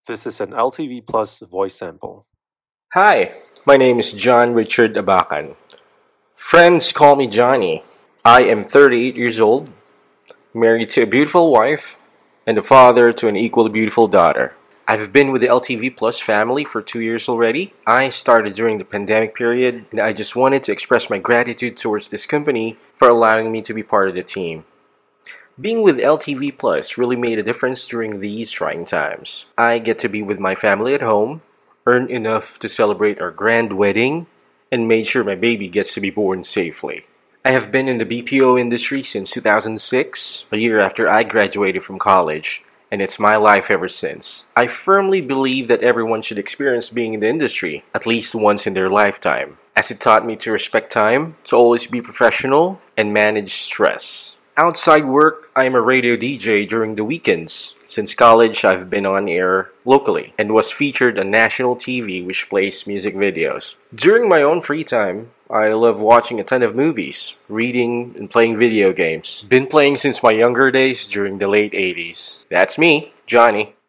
This is an LTV Plus voice sample. Hi, my name is John Richard Abacan. Friends call me Johnny. I am 38 years old, married to a beautiful wife, and a father to an equally beautiful daughter. I've been with the LTV Plus family for 2 years already. I started during the pandemic period, and I just wanted to express my gratitude towards this company for allowing me to be part of the team. Being with LTV Plus really made a difference during these trying times. I get to be with my family at home, earn enough to celebrate our grand wedding, and made sure my baby gets to be born safely. I have been in the BPO industry since 2006, a year after I graduated from college, and it's my life ever since. I firmly believe that everyone should experience being in the industry at least once in their lifetime, as it taught me to respect time, to always be professional, and manage stress. Outside work, I am a radio DJ during the weekends. Since college, I've been on air locally and was featured on national TV, which plays music videos. During my own free time, I love watching a ton of movies, reading, and playing video games. Been playing since my younger days during the late 80s. That's me, Johnny.